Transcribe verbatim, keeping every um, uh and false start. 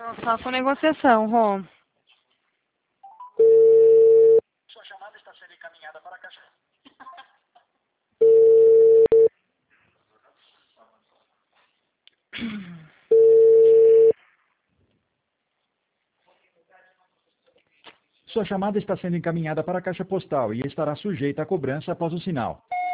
Não, só com negociação, Rô. Sua chamada está sendo encaminhada para a caixa. Sua chamada está sendo encaminhada para a caixa postal e estará sujeita à cobrança após o sinal.